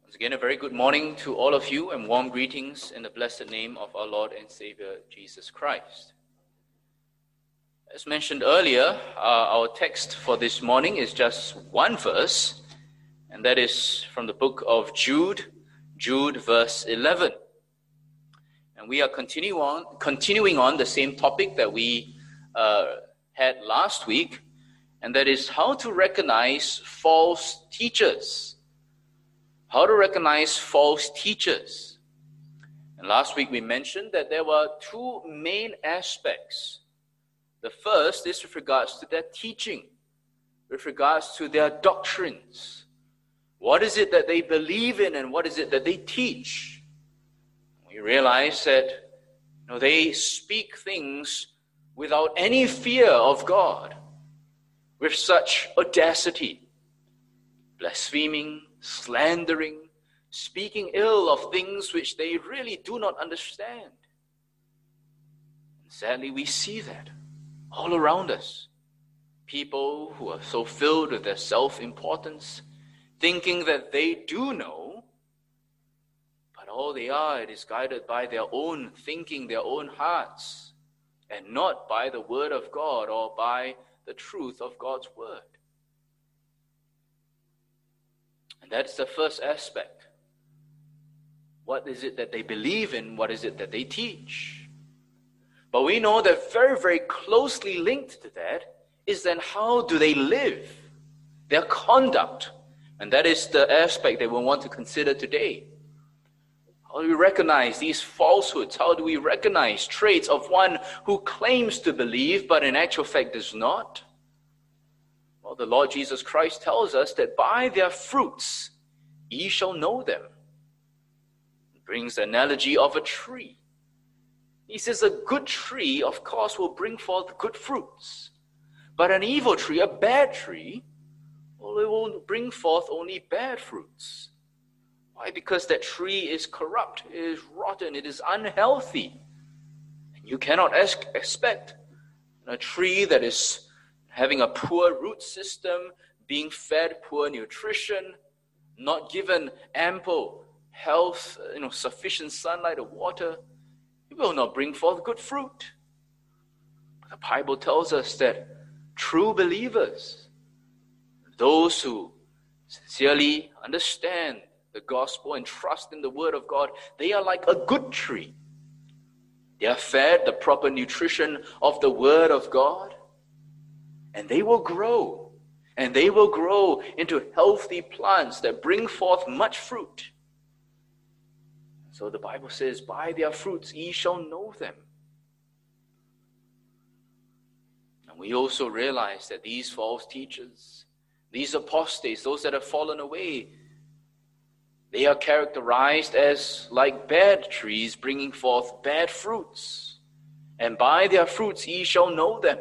Once again, a very good morning to all of you and warm greetings in the blessed name of our Lord and Savior, Jesus Christ. As mentioned earlier, our text for this morning is just one verse, and that is from the book of Jude verse 11. And we are continuing on the same topic that we had last week, and that is how to recognize false teachers. How to recognize false teachers. And last week we mentioned that there were two main aspects. The first is with regards to their teaching, with regards to their doctrines. What is it that they believe in and what is it that they teach? We realize that they speak things without any fear of God, with such audacity, blaspheming, slandering, speaking ill of things which they really do not understand. And sadly, we see that all around us. People who are so filled with their self-importance, thinking that they do know, but all they are, it is guided by their own thinking, their own hearts, and not by the word of God or by the truth of God's word. And that's the first aspect. What is it that they believe in? What is it that they teach? But we know that very, very closely linked to that is then how do they live? Their conduct. And that is the aspect that we want to consider today. How do we recognize these falsehoods? How do we recognize traits of one who claims to believe but in actual fact does not? Well, the Lord Jesus Christ tells us that by their fruits ye shall know them. He brings the analogy of a tree. He says a good tree, of course, will bring forth good fruits. But an evil tree, a bad tree, well, it will bring forth only bad fruits. Why? Because that tree is corrupt, it is rotten, it is unhealthy. And you cannot expect a tree that is having a poor root system, being fed poor nutrition, not given ample health, sufficient sunlight or water, it will not bring forth good fruit. But the Bible tells us that true believers, those who sincerely understand the gospel and trust in the word of God, they are like a good tree. They are fed the proper nutrition of the word of God, and they will grow. And they will grow into healthy plants that bring forth much fruit. So the Bible says, by their fruits ye shall know them. And we also realize that these false teachers, these apostates, those that have fallen away, they are characterized as like bad trees bringing forth bad fruits. And by their fruits ye shall know them.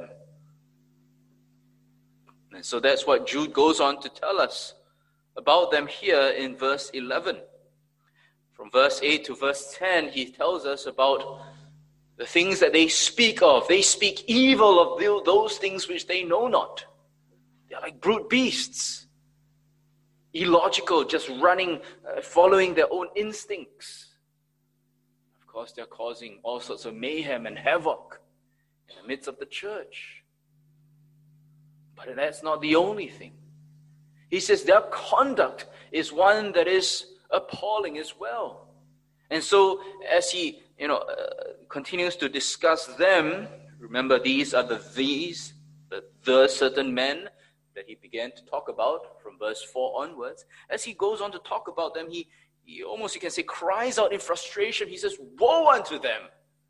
And so that's what Jude goes on to tell us about them here in verse 11. From verse 8 to verse 10, he tells us about the things that they speak of. They speak evil of those things which they know not. They're like brute beasts. Illogical, just running, following their own instincts. Of course, they're causing all sorts of mayhem and havoc in the midst of the church. But that's not the only thing. He says their conduct is one that is appalling as well. And so as he continues to discuss them, remember these are the certain men that he began to talk about from verse 4 onwards. As he goes on to talk about them, he almost, you can say, cries out in frustration. He says, woe unto them.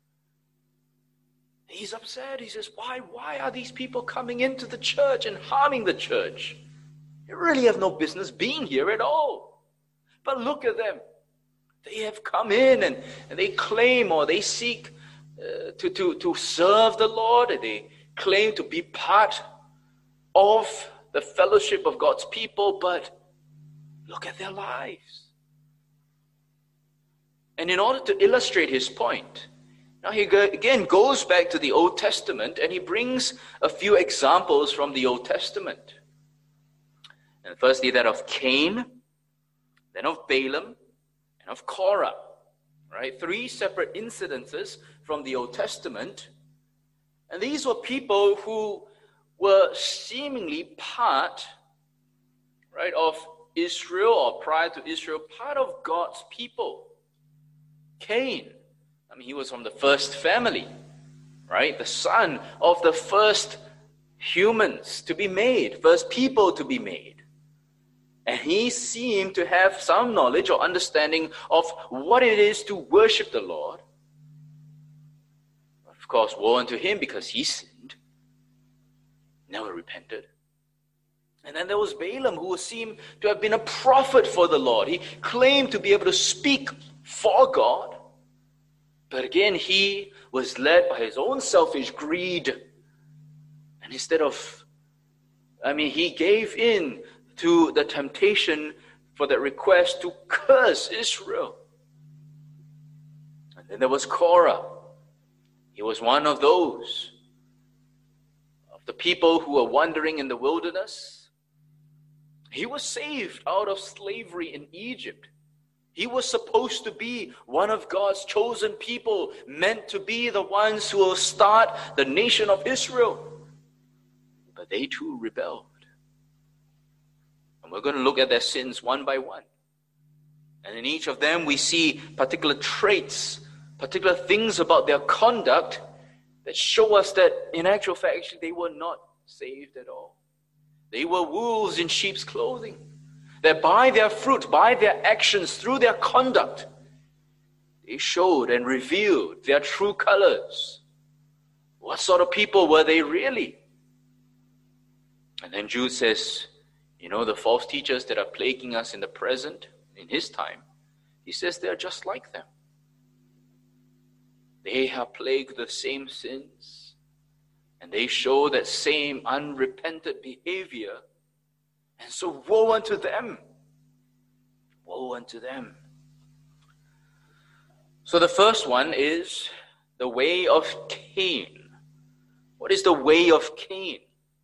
He's upset. He says, why are these people coming into the church and harming the church? They really have no business being here at all. But look at them. They have come in and they claim or they seek to serve the Lord. They claim to be part of the fellowship of God's people, but look at their lives. And in order to illustrate his point, now he again goes back to the Old Testament and he brings a few examples from the Old Testament. And firstly, that of Cain, then of Balaam, and of Korah. Right? 3 separate incidences from the Old Testament. And these were people who were seemingly part, right, of Israel, or prior to Israel, part of God's people. Cain, he was from the first family, right? The son of the first humans to be made, first people to be made. And he seemed to have some knowledge or understanding of what it is to worship the Lord. Of course, woe unto him because he sinned, never repented. And then there was Balaam, who seemed to have been a prophet for the Lord. He claimed to be able to speak for God. But again, he was led by his own selfish greed. And instead of, he gave in to the temptation for that request to curse Israel. And then there was Korah. He was one of those, of the people who were wandering in the wilderness. He was saved out of slavery in Egypt. He was supposed to be one of God's chosen people, meant to be the ones who will start the nation of Israel. But they too rebelled. And we're going to look at their sins one by one. And in each of them we see particular traits, particular things about their conduct that show us that in actual fact, actually, they were not saved at all. They were wolves in sheep's clothing. That by their fruit, by their actions, through their conduct, they showed and revealed their true colors. What sort of people were they really? And then Jude says, the false teachers that are plaguing us in the present, in his time, he says they're just like them. They have plagued the same sins, and they show that same unrepentant behavior. And so woe unto them. Woe unto them. So the first one is the way of Cain. What is the way of Cain?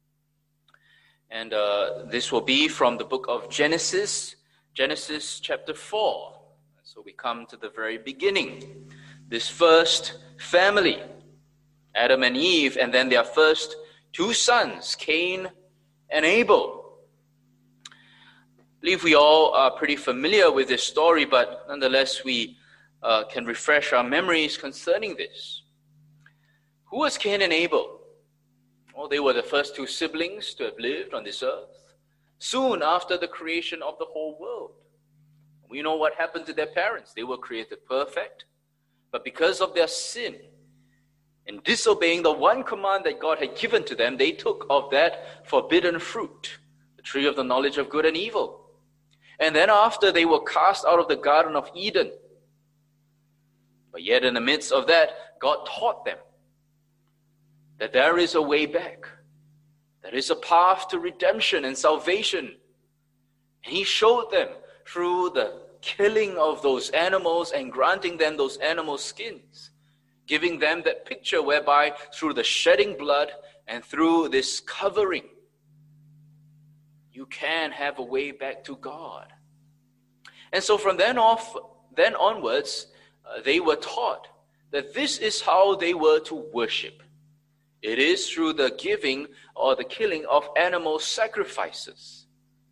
And this will be from the book of Genesis chapter 4. So we come to the very beginning. This first family, Adam and Eve, and then their first 2 sons, Cain and Abel. I believe we all are pretty familiar with this story, but nonetheless we can refresh our memories concerning this. Who was Cain and Abel? Well, they were the first 2 siblings to have lived on this earth, soon after the creation of the whole world. We know what happened to their parents. They were created perfect, but because of their sin, in disobeying the one command that God had given to them, they took of that forbidden fruit, the tree of the knowledge of good and evil. And then after, they were cast out of the Garden of Eden. But yet in the midst of that, God taught them that there is a way back. There is a path to redemption and salvation. And he showed them through the killing of those animals and granting them those animal skins, giving them that picture whereby through the shedding blood and through this covering, you can have a way back to God. And so from then onwards, they were taught that this is how they were to worship. It is through the giving or the killing of animal sacrifices.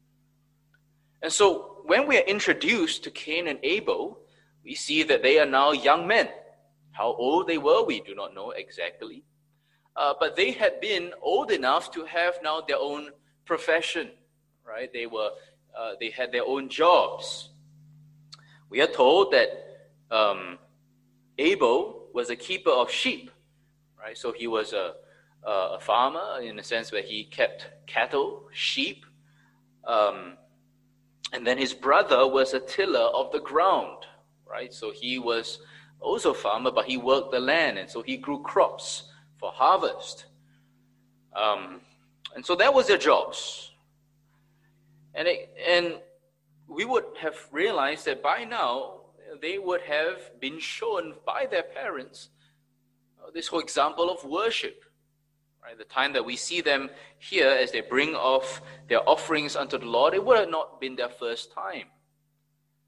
And so when we are introduced to Cain and Abel, we see that they are now young men. How old they were, we do not know exactly. But they had been old enough to have now their own profession, right? They had their own jobs. We are told that Abel was a keeper of sheep, right? So he was a farmer in a sense where he kept cattle, sheep. And then his brother was a tiller of the ground, right? So he was also a farmer, but he worked the land, and so he grew crops for harvest. And so that was their jobs. And we would have realized that by now, they would have been shown by their parents this whole example of worship. Right? The time that we see them here as they bring off their offerings unto the Lord, it would have not been their first time.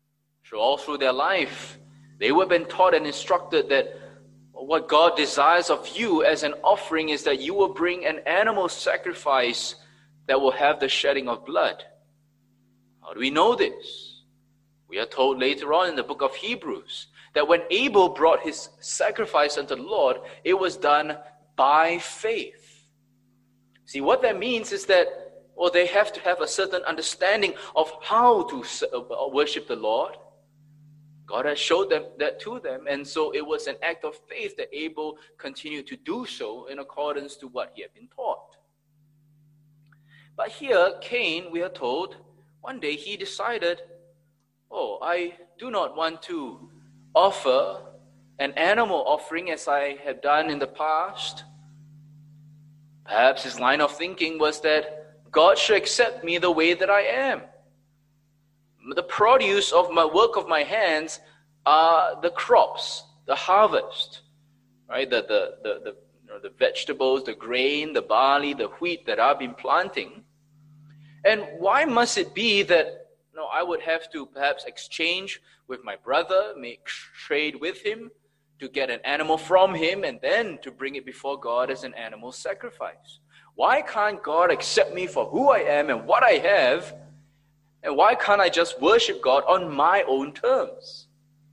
So all through their life, they were been taught and instructed that what God desires of you as an offering is that you will bring an animal sacrifice that will have the shedding of blood. How do we know this? We are told later on in the book of Hebrews that when Abel brought his sacrifice unto the Lord, it was done by faith. See, what that means is that, well, they have to have a certain understanding of how to worship the Lord. God has showed them that to them, and so it was an act of faith that Abel continued to do so in accordance to what he had been taught. But here, Cain, we are told, one day he decided, I do not want to offer an animal offering as I have done in the past. Perhaps his line of thinking was that God should accept me the way that I am. The produce of my work of my hands are the crops, the harvest, right? The vegetables, the grain, the barley, the wheat that I've been planting. And why must it be that I would have to perhaps exchange with my brother, make trade with him to get an animal from him and then to bring it before God as an animal sacrifice? Why can't God accept me for who I am and what I have? And why can't I just worship God on my own terms?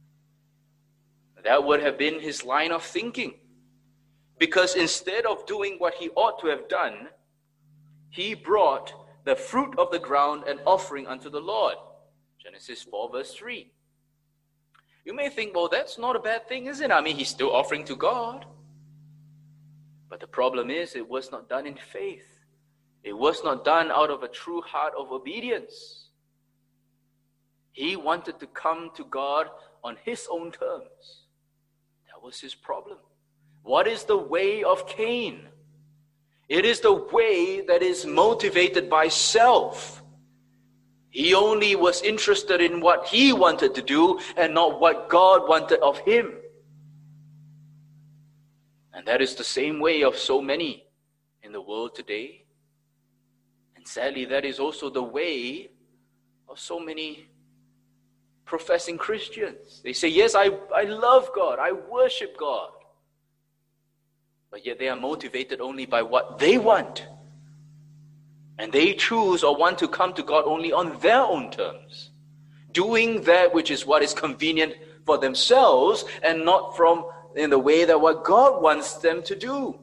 That would have been his line of thinking. Because instead of doing what he ought to have done, he brought the fruit of the ground and offering unto the Lord. Genesis 4 verse 3. You may think, well, that's not a bad thing, is it? I mean, he's still offering to God. But the problem is, it was not done in faith. It was not done out of a true heart of obedience. He wanted to come to God on his own terms. That was his problem. What is the way of Cain? It is the way that is motivated by self. He only was interested in what he wanted to do and not what God wanted of him. And that is the same way of so many in the world today. And sadly, that is also the way of so many professing Christians. They say, yes, I love God, I worship God. But yet they are motivated only by what they want. And they choose or want to come to God only on their own terms, doing that which is what is convenient for themselves and not in the way that what God wants them to do.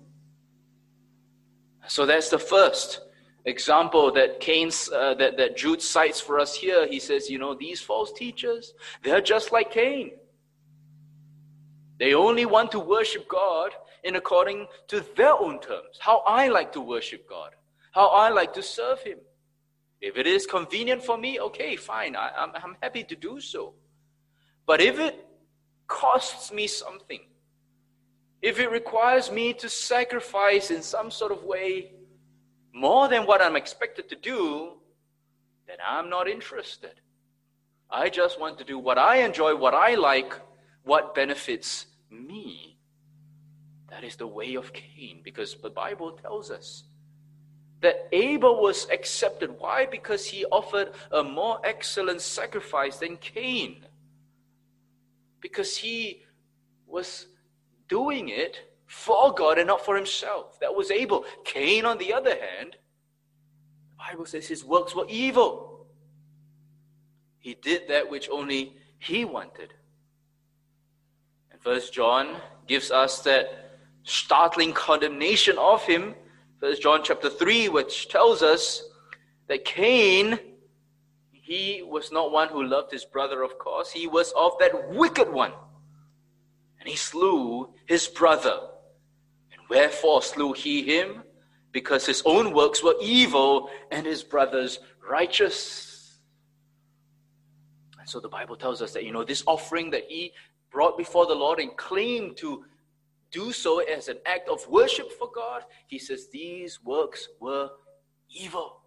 So that's the first example that that Jude cites for us here. He says, these false teachers, they're just like Cain. They only want to worship God in according to their own terms. How I like to worship God. How I like to serve Him. If it is convenient for me, okay, fine. I'm happy to do so. But if it costs me something, if it requires me to sacrifice in some sort of way more than what I'm expected to do, then I'm not interested. I just want to do what I enjoy, what I like, what benefits me. That is the way of Cain, because the Bible tells us that Abel was accepted. Why? Because he offered a more excellent sacrifice than Cain. Because he was doing it for God and not for himself. That was Abel. Cain, on the other hand, the Bible says his works were evil. He did that which only he wanted. And 1 John gives us that startling condemnation of him. 1 John chapter 3, which tells us that Cain, he was not one who loved his brother, of course. He was of that wicked one. And he slew his brother. And wherefore slew he him? Because his own works were evil and his brother's righteous. And so the Bible tells us that, this offering that he brought before the Lord and claimed to do so as an act of worship for God, he says these works were evil.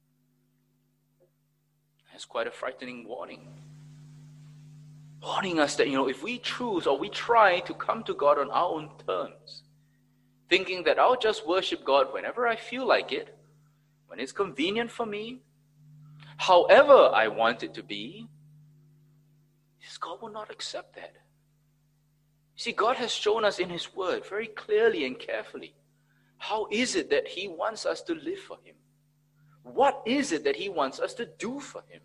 That's quite a frightening warning. Warning us that, if we choose or we try to come to God on our own terms, thinking that I'll just worship God whenever I feel like it, when it's convenient for me, however I want it to be, God will not accept that. See, God has shown us in His Word very clearly and carefully how is it that He wants us to live for Him. What is it that He wants us to do for Him?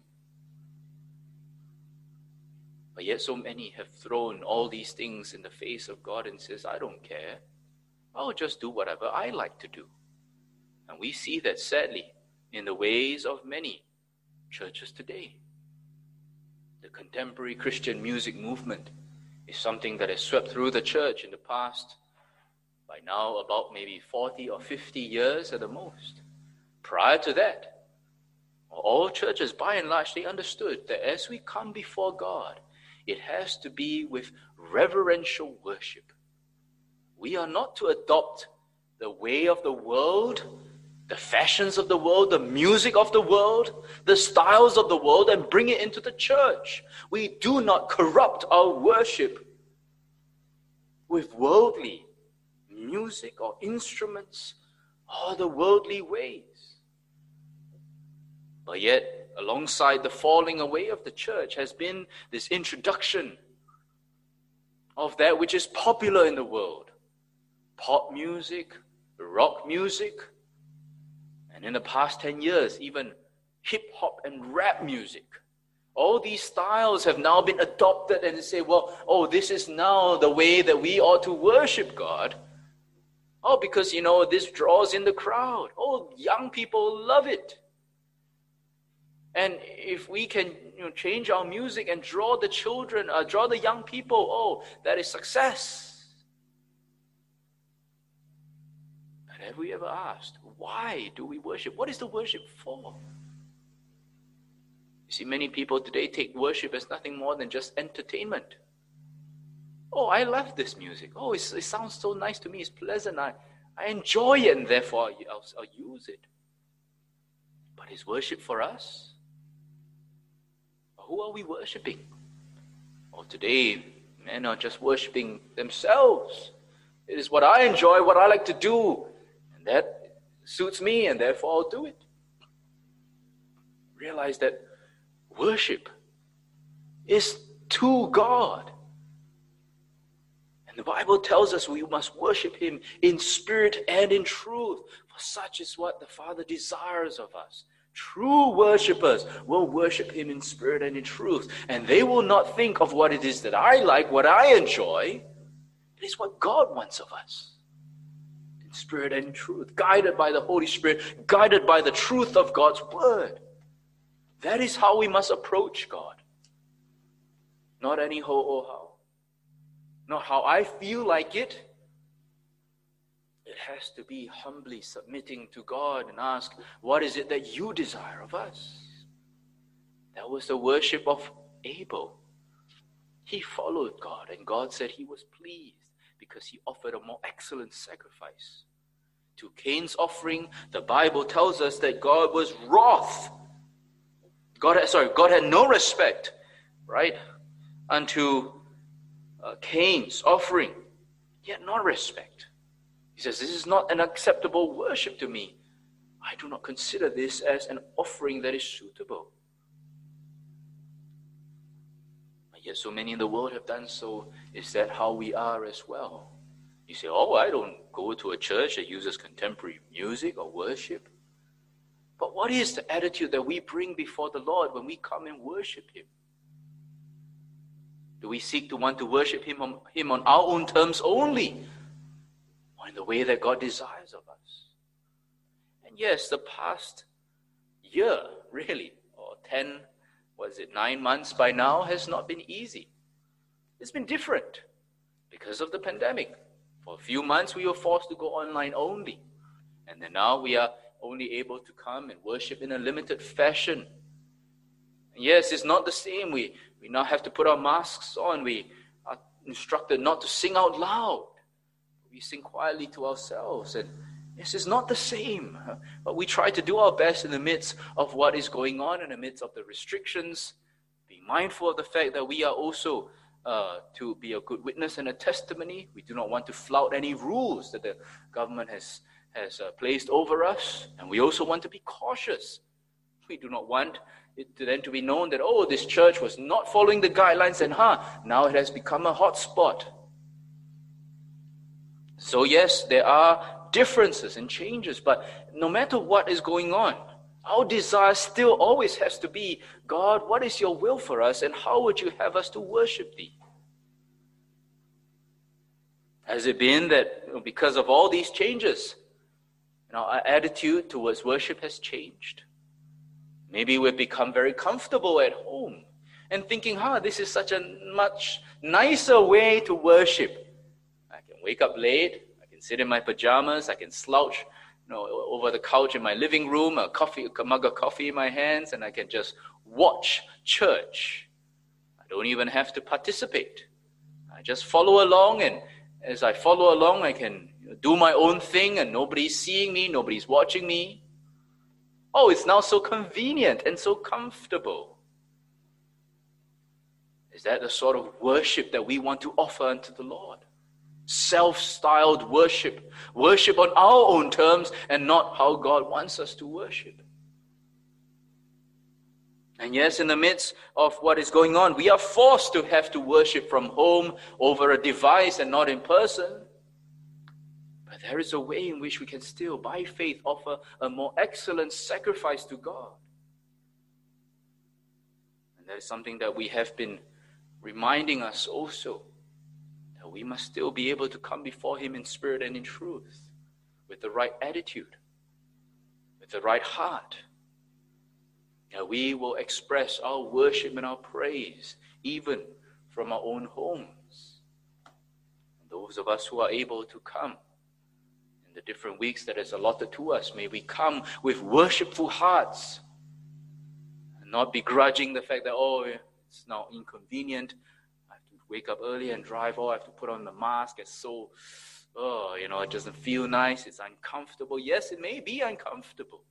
But yet so many have thrown all these things in the face of God and says, I don't care. I'll just do whatever I like to do. And we see that sadly in the ways of many churches today. The contemporary Christian music movement is something that has swept through the church in the past, by now about maybe 40 or 50 years at the most. Prior to that, all churches, by and large, they understood that as we come before God, it has to be with reverential worship. We are not to adopt the way of the world, the fashions of the world, the music of the world, the styles of the world, and bring it into the church. We do not corrupt our worship with worldly music or instruments or the worldly ways. But yet, alongside the falling away of the church has been this introduction of that which is popular in the world. Pop music, rock music, and in the past 10 years, even hip-hop and rap music. All these styles have now been adopted and they say, well, this is now the way that we ought to worship God. Because, this draws in the crowd. Young people love it. And if we can change our music and draw the children, draw the young people, that is success. But have we ever asked, why do we worship? What is the worship for? You see, many people today take worship as nothing more than just entertainment. I love this music. It sounds so nice to me. It's pleasant. I enjoy it, and therefore I'll use it. But is worship for us? Who are we worshiping? Today, men are just worshiping themselves. It is what I enjoy, what I like to do, and that suits me, and therefore I'll do it. Realize that worship is to God. And the Bible tells us we must worship Him in spirit and in truth, for such is what the Father desires of us. True worshippers will worship Him in spirit and in truth. And they will not think of what it is that I like, what I enjoy. It is what God wants of us. In spirit and in truth. Guided by the Holy Spirit. Guided by the truth of God's Word. That is how we must approach God. Not any ho or how. Not how I feel like it. It has to be humbly submitting to God and ask, what is it that you desire of us? That was the worship of Abel. He followed God, and God said He was pleased because he offered a more excellent sacrifice. To Cain's offering, the Bible tells us that God was wroth. God had no respect, right, unto Cain's offering, yet not respect. He says, this is not an acceptable worship to me. I do not consider this as an offering that is suitable. And yet so many in the world have done so. Is that how we are as well? You say, I don't go to a church that uses contemporary music or worship. But what is the attitude that we bring before the Lord when we come and worship Him? Do we seek to want to worship Him on our own terms only? Or in the way that God desires of us? And yes, the past year, really, or 9 months by now, has not been easy. It's been different because of the pandemic. For a few months, we were forced to go online only. And then now we are only able to come and worship in a limited fashion. And yes, it's not the same. We now have to put our masks on. We are instructed not to sing out loud. We sing quietly to ourselves. And this is not the same. But we try to do our best in the midst of what is going on, in the midst of the restrictions. Be mindful of the fact that we are also to be a good witness and a testimony. We do not want to flout any rules that the government has placed over us. And we also want to be cautious. We do not want then to be known that, oh, this church was not following the guidelines, and now it has become a hot spot. So yes, there are differences and changes, but no matter what is going on, our desire still always has to be, God, what is your will for us, and how would you have us to worship thee? Has it been that because of all these changes, our attitude towards worship has changed? Maybe we've become very comfortable at home and thinking, this is such a much nicer way to worship. I can wake up late, I can sit in my pajamas, I can slouch over the couch in my living room, a mug of coffee in my hands, and I can just watch church. I don't even have to participate. I just follow along, and as I follow along, I can do my own thing, and nobody's seeing me, nobody's watching me. Oh, it's now so convenient and so comfortable. Is that the sort of worship that we want to offer unto the Lord? Self-styled worship. Worship on our own terms and not how God wants us to worship. And yes, in the midst of what is going on, we are forced to have to worship from home over a device and not in person. But there is a way in which we can still, by faith, offer a more excellent sacrifice to God. And that is something that we have been reminding us also, that we must still be able to come before Him in spirit and in truth, with the right attitude, with the right heart. That we will express our worship and our praise, even from our own homes. And those of us who are able to come in the different weeks that is allotted to us, may we come with worshipful hearts and not begrudging the fact that, it's now inconvenient. I have to wake up early and drive. I have to put on the mask. It's so, it doesn't feel nice. It's uncomfortable. Yes, it may be uncomfortable.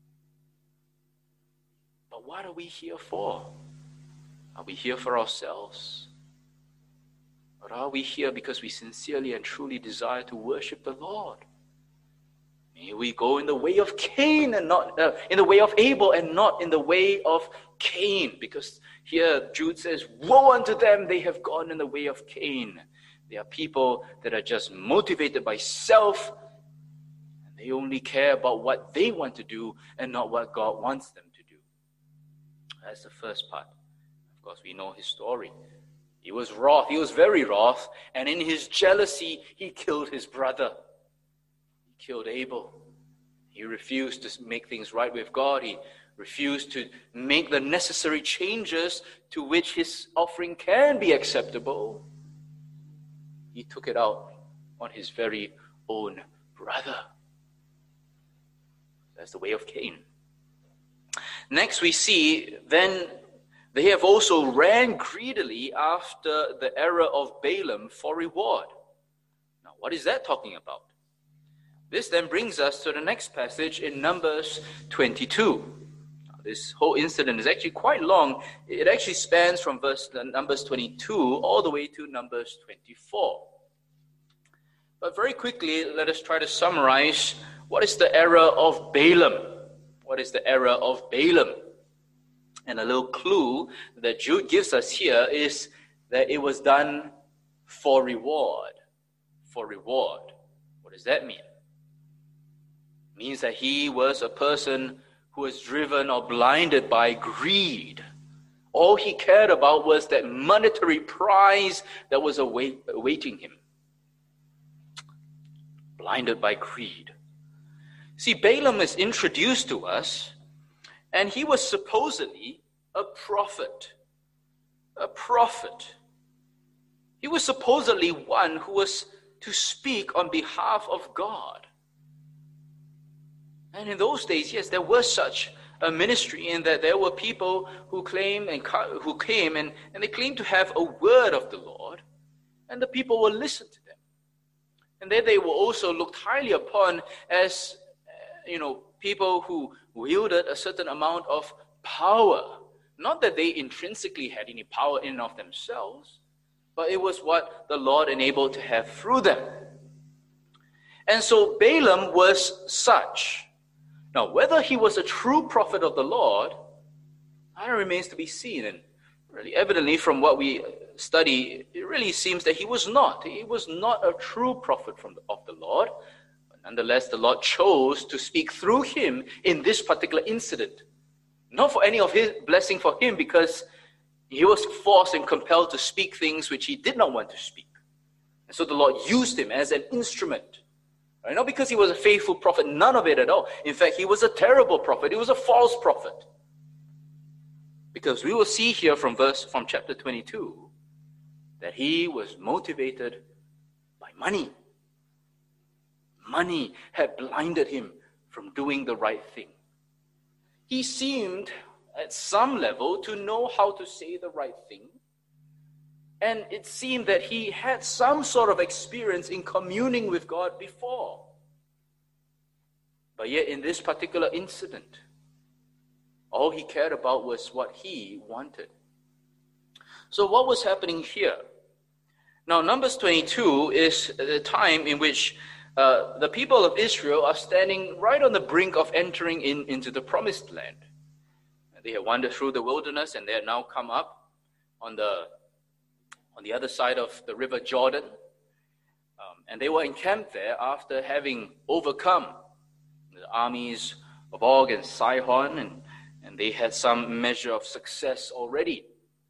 But what are we here for? Are we here for ourselves? Or are we here because we sincerely and truly desire to worship the Lord? May we go in the way of Cain and not in the way of Abel and not in the way of Cain. Because here Jude says, woe unto them, they have gone in the way of Cain. They are people that are just motivated by self, and they only care about what they want to do and not what God wants them to do. That's the first part. Of course, we know his story. He was wroth. He was very wroth. And in his jealousy, he killed his brother. He killed Abel. He refused to make things right with God. He refused to make the necessary changes to which his offering can be acceptable. He took it out on his very own brother. That's the way of Cain. Next we see, then they have also ran greedily after the error of Balaam for reward. Now, what is that talking about? This then brings us to the next passage in Numbers 22. Now, this whole incident is actually quite long. It actually spans from Numbers 22 all the way to Numbers 24. But very quickly, let us try to summarize what is the error of Balaam. What is the error of Balaam? And a little clue that Jude gives us here is that it was done for reward. For reward. What does that mean? It means that he was a person who was driven or blinded by greed. All he cared about was that monetary prize that was awaiting him. Blinded by greed. See, Balaam is introduced to us, and he was supposedly a prophet. A prophet. He was supposedly one who was to speak on behalf of God. And in those days, yes, there was such a ministry in that there were people who came and they claimed to have a word of the Lord, and the people will listen to them. And then they were also looked highly upon as people who wielded a certain amount of power. Not that they intrinsically had any power in and of themselves, but it was what the Lord enabled to have through them. And so Balaam was such. Now, whether he was a true prophet of the Lord, That remains to be seen. And really, evidently, from what we study, it really seems that he was not. He was not a true prophet of the Lord. But nonetheless, the Lord chose to speak through him in this particular incident. Not for any of his blessing for him, because he was forced and compelled to speak things which he did not want to speak. And so the Lord used him as an instrument. Right? Not because he was a faithful prophet, none of it at all. In fact, he was a terrible prophet. He was a false prophet. Because we will see here from chapter 22 that he was motivated by money. Money had blinded him from doing the right thing. He seemed, at some level, to know how to say the right thing. And it seemed that he had some sort of experience in communing with God before. But yet in this particular incident, all he cared about was what he wanted. So what was happening here? Now, Numbers 22 is the time in which the people of Israel are standing right on the brink of entering into the promised land. They have wandered through the wilderness, and they have now come up on the other side of the river Jordan. And they were encamped there after having overcome the armies of Og and Sihon, and they had some measure of success already.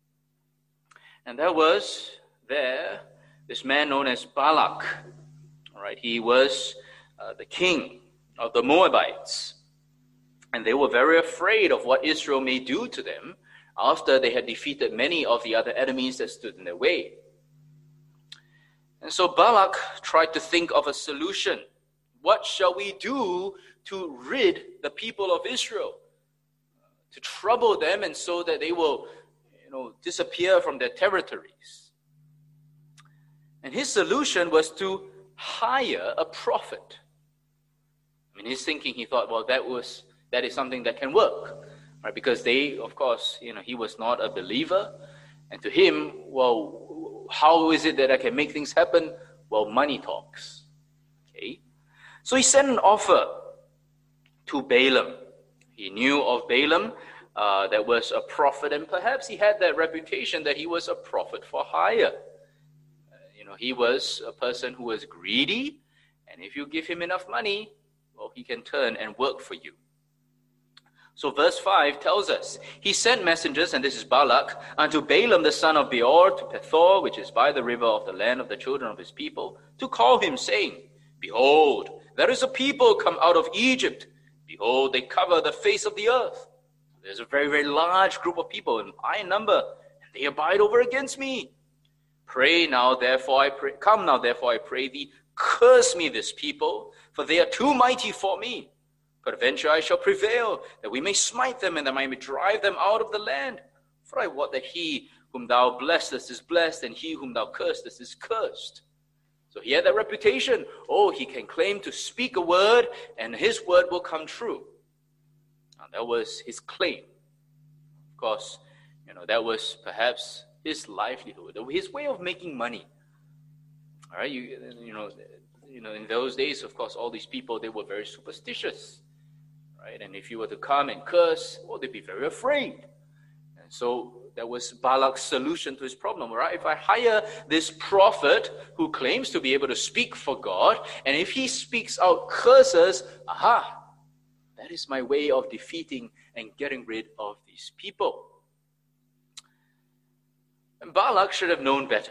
And there was this man known as Balak. All right, he was the king of the Moabites. And they were very afraid of what Israel may do to them after they had defeated many of the other enemies that stood in their way. And so Balak tried to think of a solution. What shall we do to rid the people of Israel? To trouble them, and so that they will, disappear from their territories. And his solution was to hire a prophet. In his thinking, he thought, well, that is something that can work, right? Because he was not a believer, and to him, well, how is it that I can make things happen? Well, money talks. Okay, so he sent an offer to Balaam. He knew of Balaam that was a prophet, and perhaps he had that reputation that he was a prophet for hire. He was a person who was greedy, and if you give him enough money, well, he can turn and work for you. So verse 5 tells us, he sent messengers, and this is Balak, unto Balaam the son of Beor, to Pethor, which is by the river of the land of the children of his people, to call him, saying, Behold, there is a people come out of Egypt. Behold, they cover the face of the earth. There's a very, very large group of people in high number, and they abide over against me. Come now, therefore, I pray thee, curse me this people, for they are too mighty for me. Peradventure I shall prevail, that we may smite them, and that I may drive them out of the land. For I wot that he whom thou blessest is blessed, and he whom thou cursest is cursed. So he had that reputation. Oh, he can claim to speak a word, and his word will come true. Now, that was his claim. Of course, that was perhaps his livelihood, his way of making money. All right, in those days, of course, all these people, they were very superstitious, right? And if you were to come and curse, well, they'd be very afraid. And so that was Balak's solution to his problem, right? If I hire this prophet who claims to be able to speak for God, and if he speaks out curses, that is my way of defeating and getting rid of these people. And Balaam should have known better.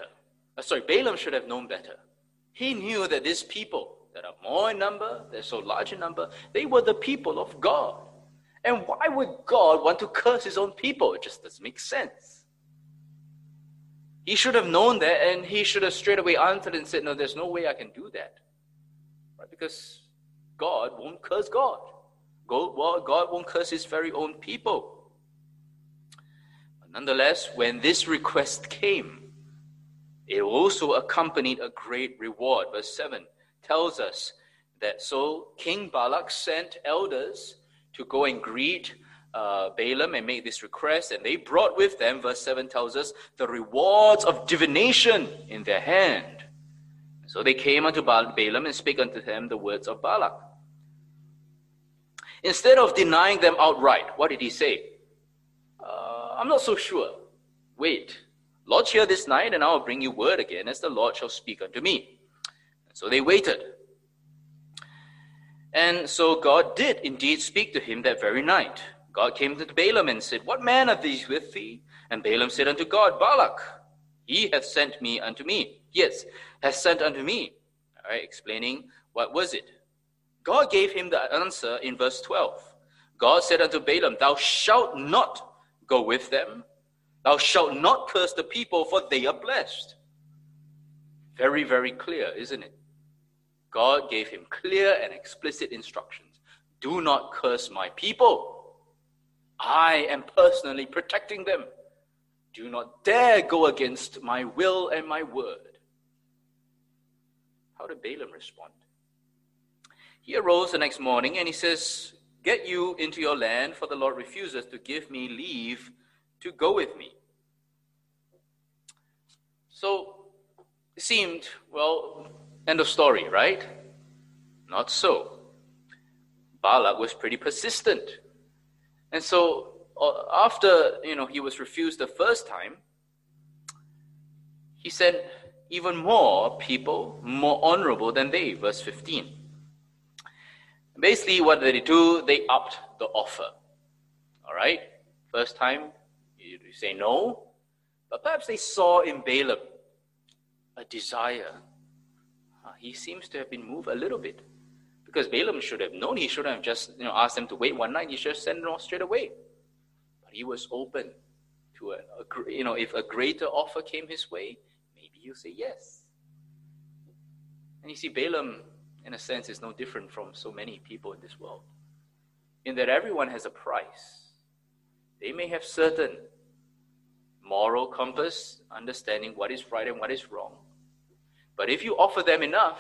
He knew that these people that are more in number, they're so large in number, they were the people of God. And why would God want to curse his own people? It just doesn't make sense. He should have known that, and he should have straight away answered and said, no, there's no way I can do that. Right? Because God won't curse God. God won't curse his very own people. Nonetheless, when this request came, it also accompanied a great reward. Verse 7 tells us that so King Balak sent elders to go and greet Balaam and make this request, and they brought with them, verse 7 tells us, the rewards of divination in their hand. So they came unto Balaam and spake unto him the words of Balak. Instead of denying them outright, what did he say? I'm not so sure. Wait, lodge here this night, and I will bring you word again, as the Lord shall speak unto me. And so they waited. And so God did indeed speak to him that very night. God came to Balaam and said, What man are these with thee? And Balaam said unto God, Balak, he hath sent me unto me. Yes, hath sent unto me. All right, explaining what was it. God gave him the answer in verse 12. God said unto Balaam, Thou shalt not go with them. Thou shalt not curse the people, for they are blessed. Very, very clear, isn't it? God gave him clear and explicit instructions. Do not curse my people. I am personally protecting them. Do not dare go against my will and my word. How did Balaam respond? He arose the next morning and he says, Get you into your land, for the Lord refuses to give me leave to go with me. So it seemed, well, end of story, right? Not so. Balak was pretty persistent. And so after, he was refused the first time, he sent even more people, more honorable than they, verse 15. Basically, what did they do? They upped the offer. All right? First time, you say no. But perhaps they saw in Balaam a desire. He seems to have been moved a little bit. Because Balaam should have known. He shouldn't have just asked them to wait one night. He should have sent them off straight away. But he was open to if a greater offer came his way, maybe he'll say yes. And you see, Balaam, in a sense, is no different from so many people in this world. In that everyone has a price. They may have certain moral compass, understanding what is right and what is wrong. But if you offer them enough,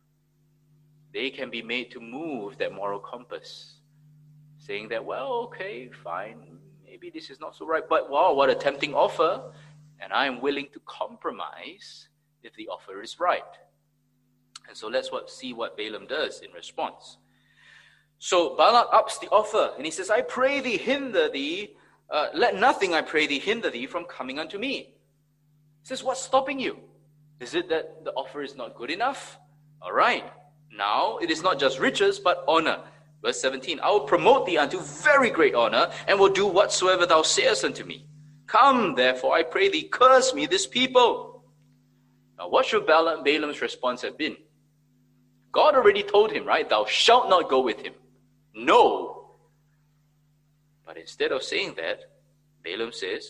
they can be made to move that moral compass, saying that, well, okay, fine, maybe this is not so right, but wow, what a tempting offer, and I am willing to compromise if the offer is right. And so let's see what Balaam does in response. So Balak ups the offer, and he says, I pray thee, hinder thee, let nothing, I pray thee, hinder thee from coming unto me. He says, what's stopping you? Is it that the offer is not good enough? All right. Now, it is not just riches, but honor. Verse 17, I will promote thee unto very great honor, and will do whatsoever thou sayest unto me. Come, therefore, I pray thee, curse me this people. Now, what should Balaam's response have been? God already told him, right? Thou shalt not go with him. No. But instead of saying that, Balaam says,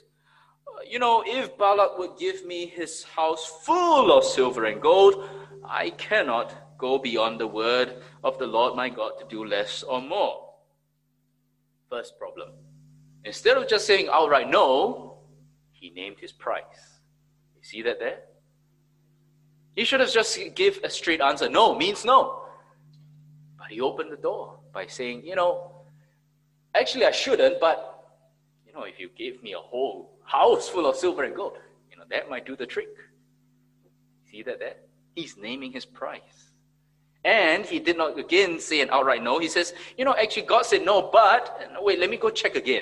if Balak would give me his house full of silver and gold, I cannot go beyond the word of the Lord my God to do less or more. First problem. Instead of just saying outright no, he named his price. You see that there? He should have just give a straight answer. No means no. But he opened the door by saying, actually I shouldn't, but if you gave me a whole house full of silver and gold, that might do the trick. See that there? He's naming his price. And he did not again say an outright no. He says, actually God said no, but wait, let me go check again.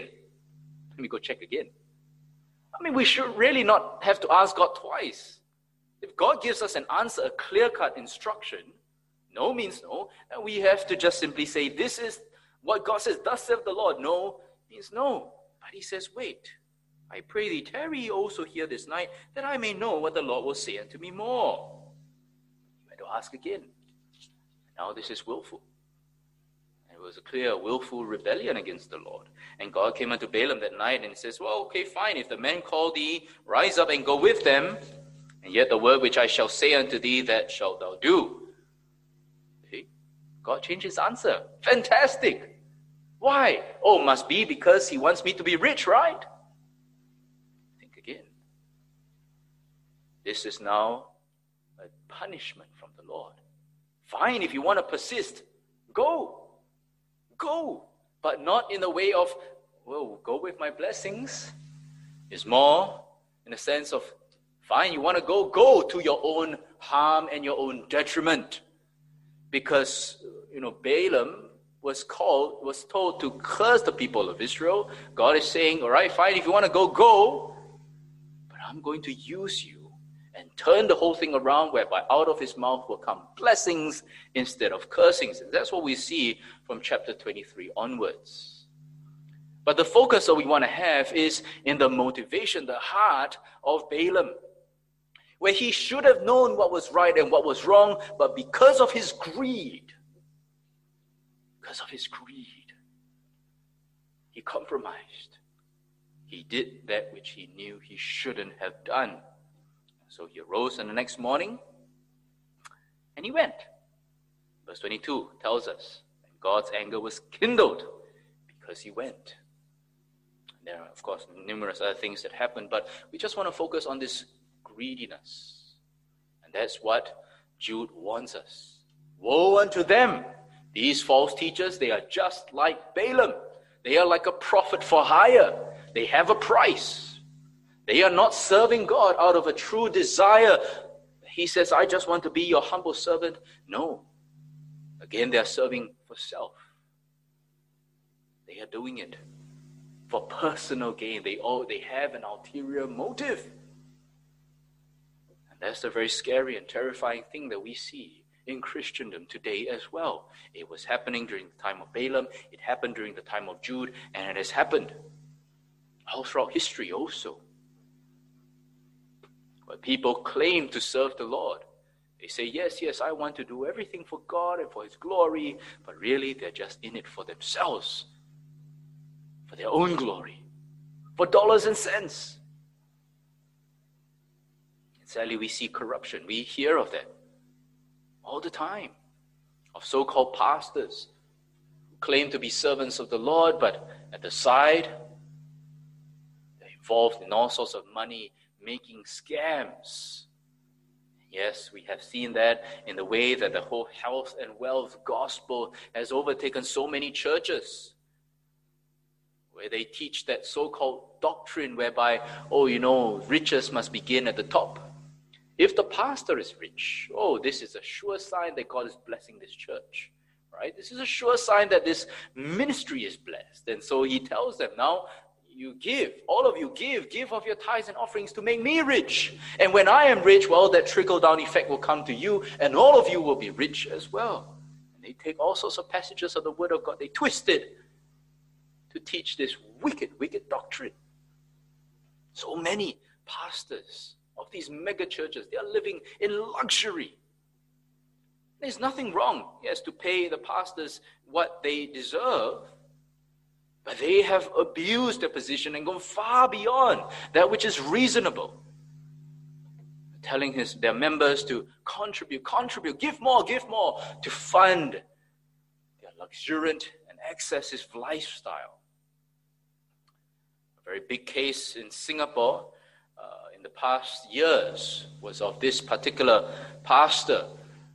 We should really not have to ask God twice. If God gives us an answer, a clear-cut instruction, no means no, and we have to just simply say, this is what God says, thus saith the Lord. No means no. But he says, wait, I pray thee, tarry also here this night, that I may know what the Lord will say unto me more. He went to ask again. Now this is willful. It was a clear willful rebellion against the Lord. And God came unto Balaam that night and says, well, okay, fine. If the men call thee, rise up and go with them. And yet the word which I shall say unto thee, that shalt thou do. See? God changed his answer. Fantastic. Why? Oh, must be because he wants me to be rich, right? Think again. This is now a punishment from the Lord. Fine, if you want to persist, go. Go. But not in the way of, well, go with my blessings. It's more in a sense of, fine, you want to go to your own harm and your own detriment. Because, Balaam was told to curse the people of Israel, God is saying, all right, fine, if you want to go, go, but I'm going to use you and turn the whole thing around, whereby out of his mouth will come blessings instead of cursings. And that's what we see from chapter 23 onwards. But the focus that we want to have is in the motivation, the heart of Balaam, where he should have known what was right and what was wrong, but because of his greed, he compromised. He did that which he knew he shouldn't have done. So he arose on the next morning and he went. Verse 22 tells us, and God's anger was kindled because he went. And there are, of course, numerous other things that happened, but we just want to focus on this greediness. And that's what Jude warns us. Woe unto them! These false teachers, they are just like Balaam. They are like a prophet for hire. They have a price. They are not serving God out of a true desire. He says, I just want to be your humble servant. No. Again, they are serving for self. They are doing it for personal gain. They have an ulterior motive. And that's the very scary and terrifying thing that we see in Christendom today as well. It was happening during the time of Balaam, it happened during the time of Jude, and it has happened all throughout history also. Where people claim to serve the Lord. They say, yes, I want to do everything for God and for His glory, but really they're just in it for themselves, for their own glory, for dollars and cents. And sadly, we see corruption. We hear of that all the time, of so-called pastors who claim to be servants of the Lord, but at the side, they're involved in all sorts of money-making scams. Yes, we have seen that in the way that the whole health and wealth gospel has overtaken so many churches, where they teach that so-called doctrine whereby, riches must begin at the top. If the pastor is rich, this is a sure sign that God is blessing this church, right? This is a sure sign that this ministry is blessed. And so he tells them, now you give, all of you give of your tithes and offerings to make me rich. And when I am rich, that trickle-down effect will come to you, and all of you will be rich as well. And they take all sorts of passages of the Word of God, they twist it to teach this wicked doctrine. So many pastors of these mega churches, they are living in luxury. There's nothing wrong, yes, to pay the pastors what they deserve, but they have abused their position and gone far beyond that which is reasonable. Telling their members to contribute, give more to fund their luxuriant and excessive lifestyle. A very big case in Singapore in the past years was of this particular pastor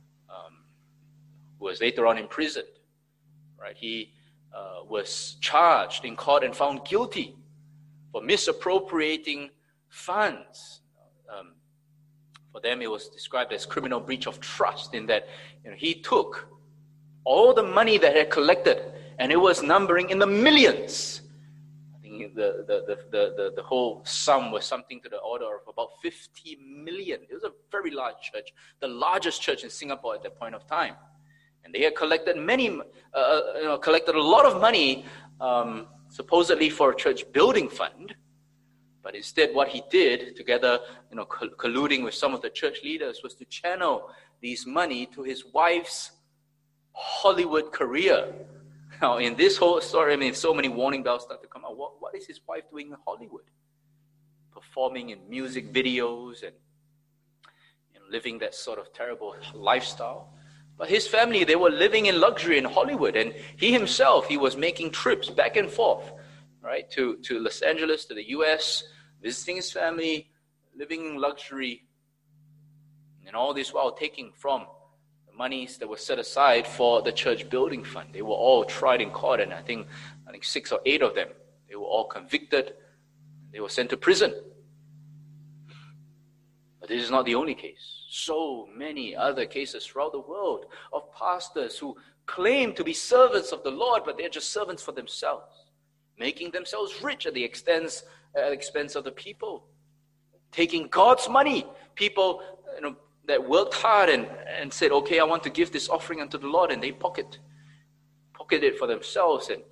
who was later on imprisoned. Right? He was charged in court and found guilty for misappropriating funds. For them, it was described as criminal breach of trust, in that he took all the money that he had collected, and it was numbering in the millions. I think the whole sum was something to the order of about 50 million. It was a very large church, the largest church in Singapore at that point of time. And they had collected collected a lot of money, supposedly for a church building fund. But instead, what he did, together, colluding with some of the church leaders, was to channel these money to his wife's Hollywood career. Now, in this whole story, so many warning bells start to come out. What is his wife doing in Hollywood? Performing in music videos and living that sort of terrible lifestyle. But his family, they were living in luxury in Hollywood, and he himself, he was making trips back and forth, right, to Los Angeles, to the US, visiting his family, living in luxury, and all this while taking from the monies that were set aside for the church building fund. They were all tried in court, and I think 6 or 8 of them, they were all convicted. They were sent to prison. But this is not the only case. So many other cases throughout the world of pastors who claim to be servants of the Lord, but they're just servants for themselves, making themselves rich at the expense of the people, taking God's money. People that worked hard and said, okay, I want to give this offering unto the Lord, and they pocket it for themselves and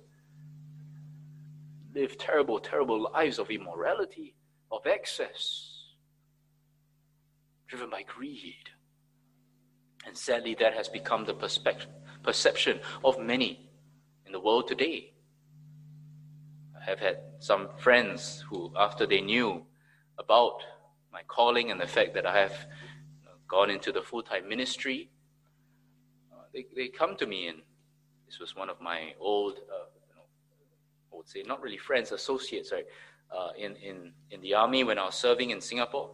live terrible, terrible lives of immorality, of excess, driven by greed. And sadly, that has become the perception of many in the world today. I have had some friends who, after they knew about my calling and the fact that I have gone into the full-time ministry, they come to me, and this was one of my old, I would say not really friends, associates, right, in the army when I was serving in Singapore.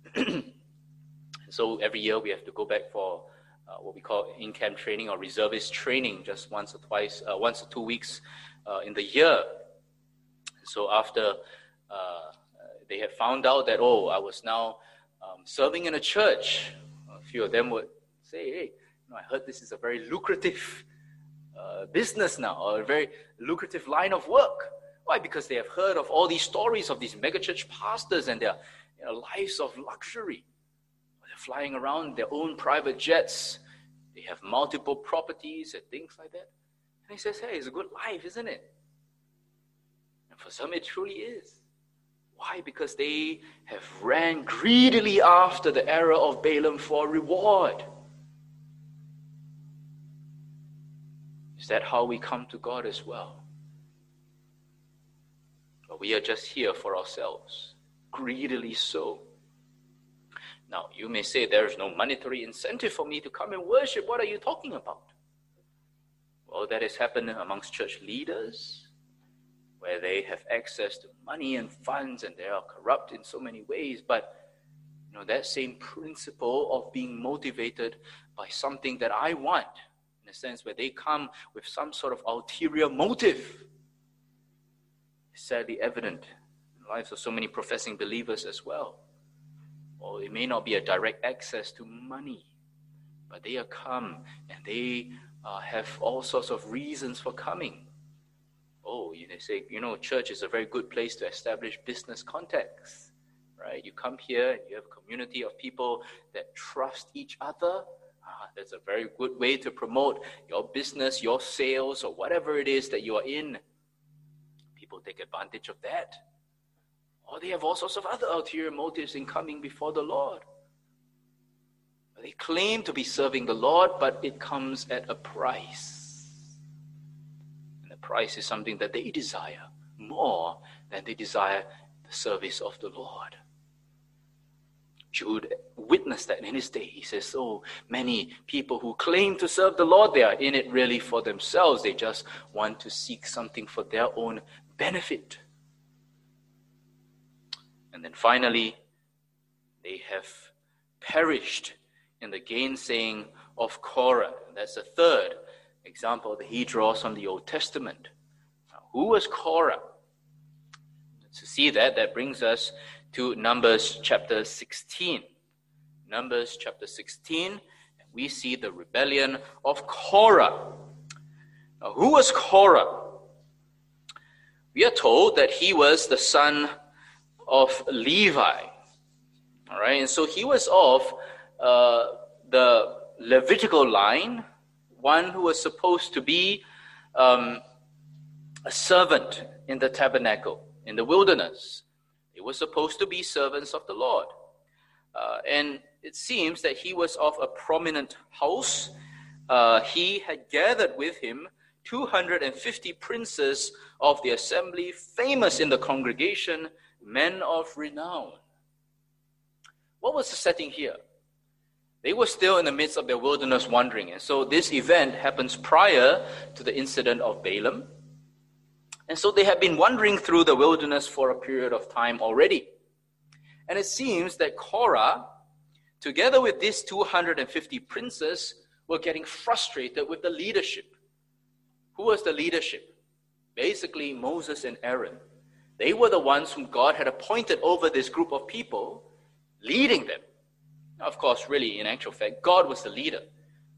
So every year we have to go back for what we call in-camp training or reservist training, just once or 2 weeks in the year. So after they had found out that, I was now serving in a church, a few of them would say, hey, I heard this is a very lucrative business now, or a very lucrative line of work. Why? Because they have heard of all these stories of these megachurch pastors and their lives of luxury. They're flying around their own private jets. They have multiple properties and things like that. And he says, hey, it's a good life, isn't it? And for some, it truly is. Why? Because they have ran greedily after the era of Balaam for reward. Is that how we come to God as well? Or we are just here for ourselves, greedily so. Now, you may say there is no monetary incentive for me to come and worship. What are you talking about? Well, that has happened amongst church leaders, where they have access to money and funds, and they are corrupt in so many ways. But that same principle of being motivated by something that I want, in a sense where they come with some sort of ulterior motive, is sadly evident in the lives of so many professing believers as well. Or it may not be a direct access to money, but they are come and they have all sorts of reasons for coming. They say, church is a very good place to establish business contacts, right? You come here and you have a community of people that trust each other. That's a very good way to promote your business, your sales, or whatever it is that you are in. People take advantage of that. Or they have all sorts of other ulterior motives in coming before the Lord. They claim to be serving the Lord, but it comes at a price. And the price is something that they desire more than they desire the service of the Lord. Jude witnessed that in his day. He says, so many people who claim to serve the Lord, they are in it really for themselves. They just want to seek something for their own benefit. And then finally, they have perished in the gainsaying of Korah. And that's the third example that he draws from the Old Testament. Now, who was Korah? To see that brings us to Numbers chapter 16. Numbers chapter 16, and we see the rebellion of Korah. Now, who was Korah? We are told that he was the son of Levi. All right, and so he was of the Levitical line, one who was supposed to be a servant in the tabernacle, in the wilderness. They were supposed to be servants of the Lord. And it seems that he was of a prominent house. He had gathered with him 250 princes of the assembly, famous in the congregation, men of renown. What was the setting here? They were still in the midst of their wilderness wandering. And so this event happens prior to the incident of Balaam. And so they had been wandering through the wilderness for a period of time already. And it seems that Korah, together with these 250 princes, were getting frustrated with the leadership. Who was the leadership? Basically, Moses and Aaron. They were the ones whom God had appointed over this group of people, leading them. Now, of course, really, in actual fact, God was the leader.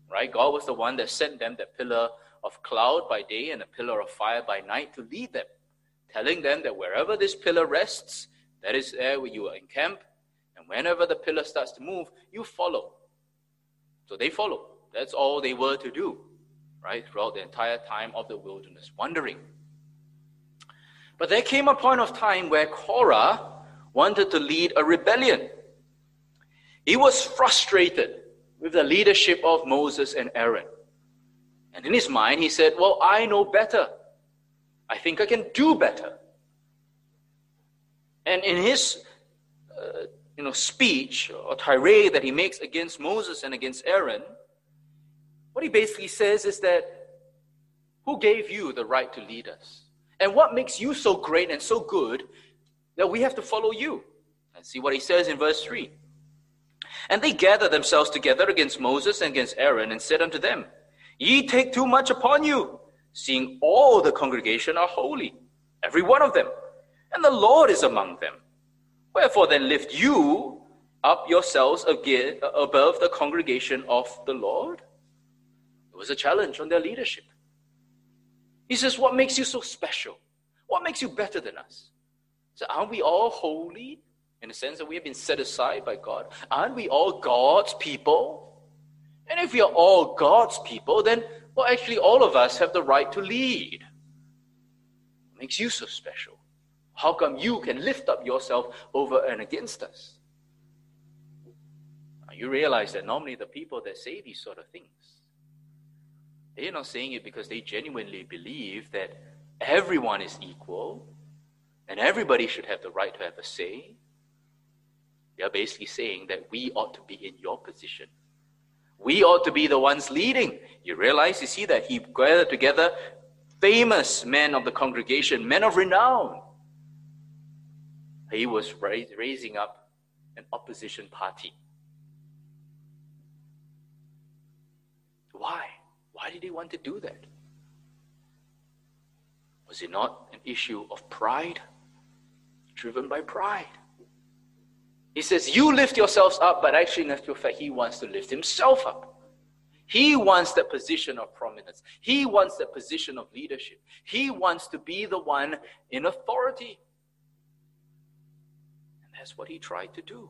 right? God was the one that sent them that pillar of cloud by day and a pillar of fire by night to lead them, telling them that wherever this pillar rests, that is there where you are in camp, and whenever the pillar starts to move, you follow. So they follow. That's all they were to do, right, throughout the entire time of the wilderness wandering. But there came a point of time where Korah wanted to lead a rebellion. He was frustrated with the leadership of Moses and Aaron. And in his mind, he said, well, I know better. I think I can do better. And in his speech or tirade that he makes against Moses and against Aaron, what he basically says is that, who gave you the right to lead us? And what makes you so great and so good that we have to follow you? Let's see what he says in verse 3. And they gathered themselves together against Moses and against Aaron and said unto them, Ye take too much upon you, seeing all the congregation are holy, every one of them, and the Lord is among them. Wherefore then lift you up yourselves again above the congregation of the Lord? It was a challenge on their leadership. He says, what makes you so special? What makes you better than us? So aren't we all holy in the sense that we have been set aside by God? Aren't we all God's people? And if we are all God's people, then, well, actually all of us have the right to lead. What makes you so special? How come you can lift up yourself over and against us? Now, you realize that normally the people that say these sort of things, they're not saying it because they genuinely believe that everyone is equal and everybody should have the right to have a say. They're basically saying that we ought to be in your position. We ought to be the ones leading. You realize, you see that he gathered together famous men of the congregation, men of renown. He was raising up an opposition party. Why? Why did he want to do that? Was it not an issue of pride? Driven by pride. He says, you lift yourselves up, but actually in actual fact, he wants to lift himself up. He wants that position of prominence. He wants that position of leadership. He wants to be the one in authority. And that's what he tried to do.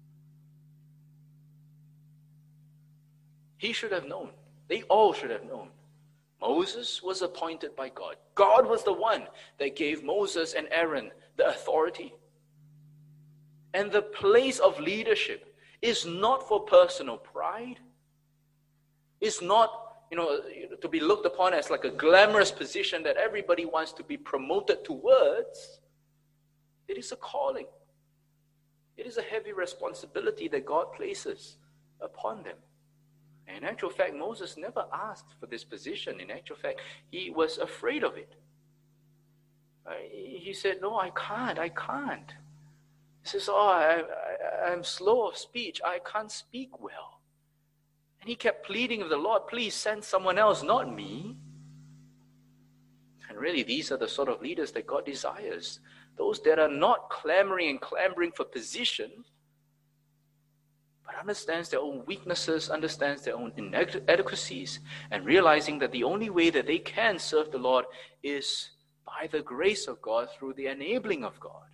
He should have known. They all should have known. Moses was appointed by God. God was the one that gave Moses and Aaron the authority. And the place of leadership is not for personal pride. It's not, to be looked upon as like a glamorous position that everybody wants to be promoted towards. It is a calling. It is a heavy responsibility that God places upon them. And in actual fact, Moses never asked for this position. In actual fact, he was afraid of it. He said, no, I can't. He says, I'm slow of speech. I can't speak well. And he kept pleading with the Lord, please send someone else, not me. And really, these are the sort of leaders that God desires. Those that are not clamoring for position, but understands their own weaknesses, understands their own inadequacies, and realizing that the only way that they can serve the Lord is by the grace of God through the enabling of God.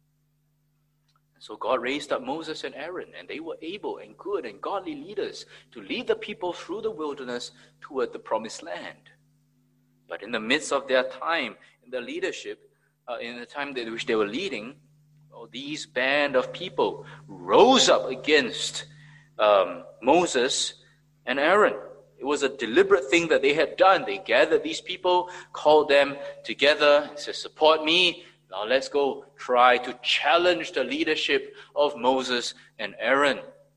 So God raised up Moses and Aaron, and they were able and good and godly leaders to lead the people through the wilderness toward the promised land. But in the midst of their time, in their leadership, in the time in which they were leading, these band of people rose up against Moses and Aaron. It was a deliberate thing that they had done. They gathered these people, called them together, and said, support me. Now let's go try to challenge the leadership of Moses and Aaron.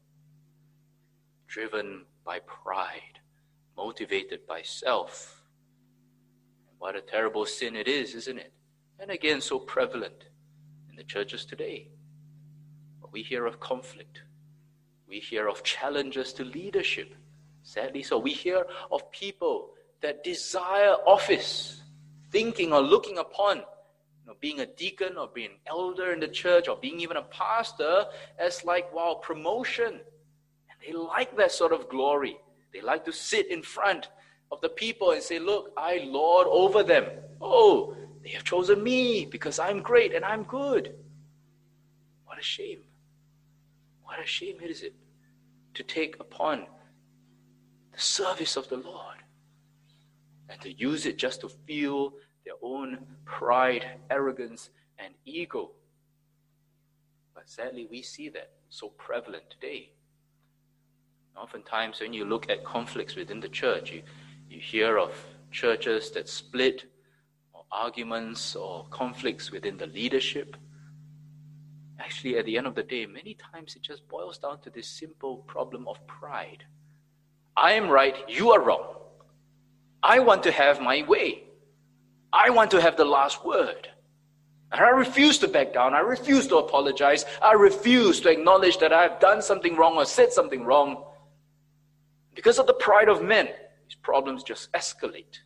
Driven by pride, motivated by self. And what a terrible sin it is, isn't it? And again, so prevalent in the churches today. We hear of conflict. We hear of challenges to leadership. Sadly so. We hear of people that desire office, thinking or looking upon being a deacon or being an elder in the church or being even a pastor as like, wow, promotion. And they like that sort of glory. They like to sit in front of the people and say, look, I lord over them. Oh, they have chosen me because I'm great and I'm good. What a shame. What a shame is it to take upon the service of the Lord and to use it just to fuel their own pride, arrogance, and ego. But sadly, we see that so prevalent today. Oftentimes, when you look at conflicts within the church, you hear of churches that split, or arguments or conflicts within the leadership. Actually, at the end of the day, many times it just boils down to this simple problem of pride. I am right, you are wrong. I want to have my way. I want to have the last word. And I refuse to back down. I refuse to apologize. I refuse to acknowledge that I have done something wrong or said something wrong. Because of the pride of men, these problems just escalate.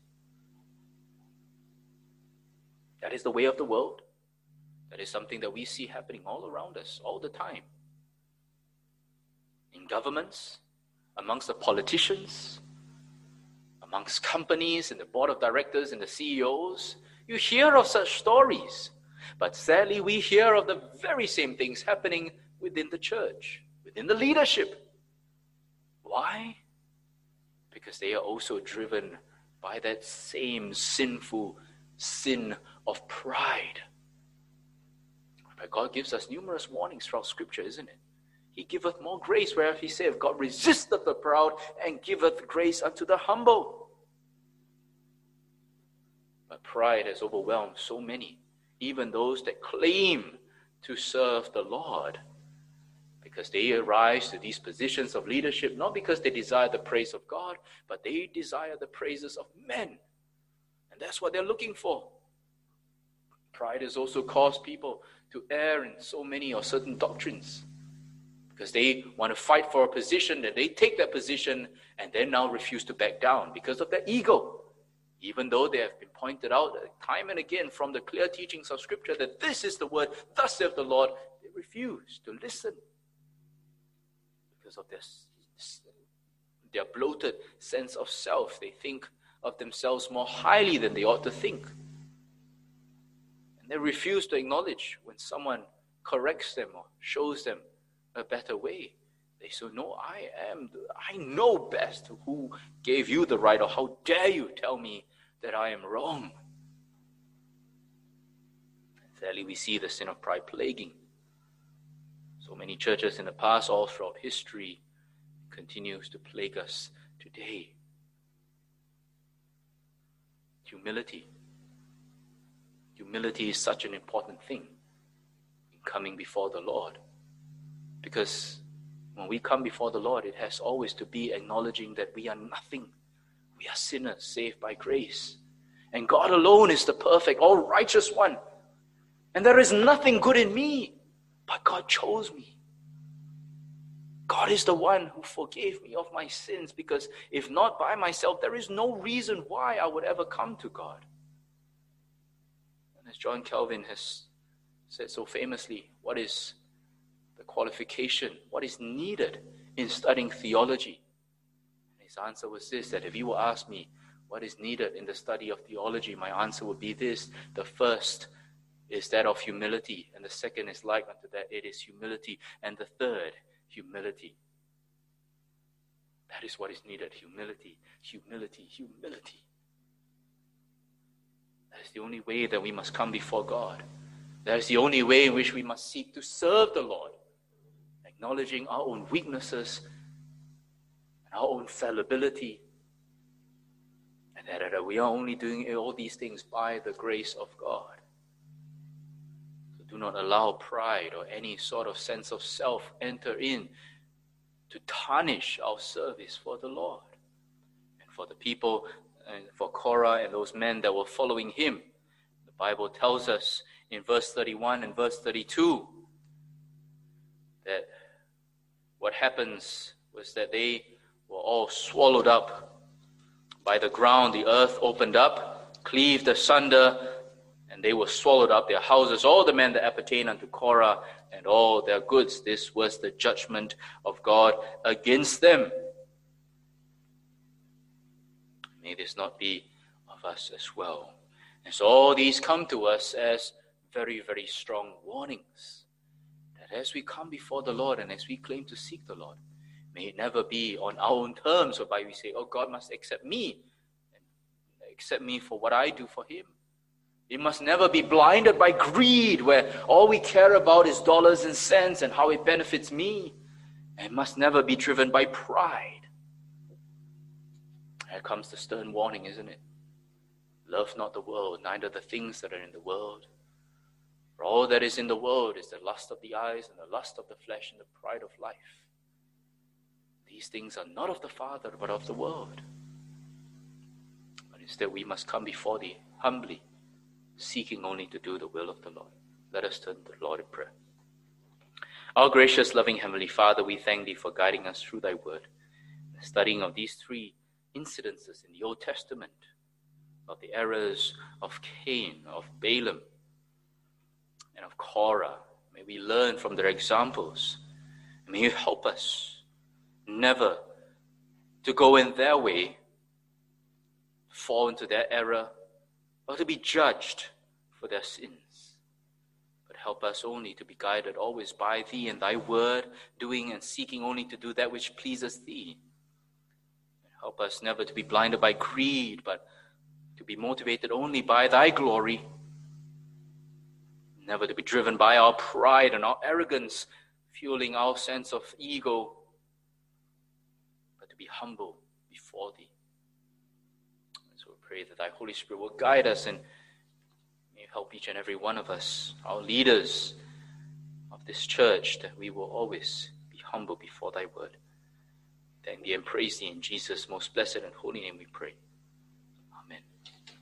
That is the way of the world. That is something that we see happening all around us, all the time. In governments, amongst the politicians, amongst companies, in the board of directors and the CEOs, you hear of such stories. But sadly, we hear of the very same things happening within the church, within the leadership. Why? Because they are also driven by that same sinful sin of pride. But God gives us numerous warnings throughout Scripture, isn't it? He giveth more grace, whereas he saith, God resisteth the proud and giveth grace unto the humble. But pride has overwhelmed so many, even those that claim to serve the Lord, because they arise to these positions of leadership, not because they desire the praise of God, but they desire the praises of men. And that's what they're looking for. Pride has also caused people to err in so many or certain doctrines, because they want to fight for a position, and they take that position and then now refuse to back down because of their ego. Even though they have been pointed out time and again from the clear teachings of Scripture that this is the word, thus saith the Lord, they refuse to listen because of their bloated sense of self. They think of themselves more highly than they ought to think. And they refuse to acknowledge when someone corrects them or shows them a better way. They say, no, I know best who gave you the right, or how dare you tell me that I am wrong. Sadly, we see the sin of pride plaguing so many churches in the past, all throughout history, continues to plague us today. Humility. Humility is such an important thing in coming before the Lord, because when we come before the Lord, it has always to be acknowledging that we are nothing. We are sinners saved by grace. And God alone is the perfect, all righteous one. And there is nothing good in me, but God chose me. God is the one who forgave me of my sins, because if not by myself, there is no reason why I would ever come to God. And as John Calvin has said so famously, what is the qualification, what is needed in studying theology? And his answer was this, that if you will ask me what is needed in the study of theology, my answer would be this: the first is that of humility, and the second is like unto that, it is humility, and the third, humility. That is what is needed: humility, humility, humility. That is the only way that we must come before God. That is the only way in which we must seek to serve the Lord, acknowledging our own weaknesses and our own fallibility, and that we are only doing all these things by the grace of God. So do not allow pride or any sort of sense of self enter in to tarnish our service for the Lord. And for the people, and for Korah and those men that were following him, the Bible tells us in verse 31 and verse 32 that what happens was that they were all swallowed up by the ground. The earth opened up, cleaved asunder, and they were swallowed up, their houses, all the men that appertain unto Korah, and all their goods. This was the judgment of God against them. May this not be of us as well. And so all these come to us as very, very strong warnings. That as we come before the Lord and as we claim to seek the Lord, may it never be on our own terms whereby we say, oh, God must accept me and accept me for what I do for him. It must never be blinded by greed, where all we care about is dollars and cents and how it benefits me. And it must never be driven by pride. Here comes the stern warning, isn't it? Love not the world, neither the things that are in the world. For all that is in the world is the lust of the eyes and the lust of the flesh and the pride of life. These things are not of the Father, but of the world. But instead we must come before thee humbly, seeking only to do the will of the Lord. Let us turn to the Lord in prayer. Our gracious, loving Heavenly Father, we thank thee for guiding us through thy word. The studying of these three incidences in the Old Testament, of the errors of Cain, of Balaam, and of Korah. May we learn from their examples. May you help us never to go in their way, fall into their error, or to be judged for their sins. But help us only to be guided always by thee and thy word, doing and seeking only to do that which pleases thee. And help us never to be blinded by greed, but to be motivated only by thy glory. Never to be driven by our pride and our arrogance, fueling our sense of ego, but to be humble before thee. And so we pray that thy Holy Spirit will guide us and may help each and every one of us, our leaders of this church, that we will always be humble before thy word. Thank thee and praise thee in Jesus' most blessed and holy name we pray.